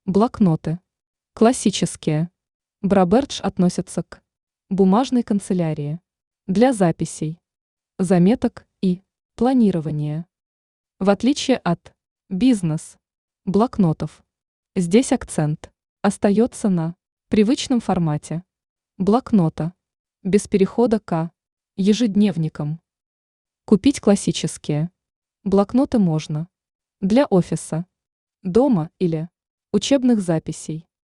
Блокноты. Классические. Брабердж относятся к бумажной канцелярии для записей, заметок и планирования. В отличие от бизнес-блокнотов, здесь акцент остается на привычном формате блокнота, без перехода к ежедневникам. Купить классические блокноты можно для офиса, дома или учебных записей.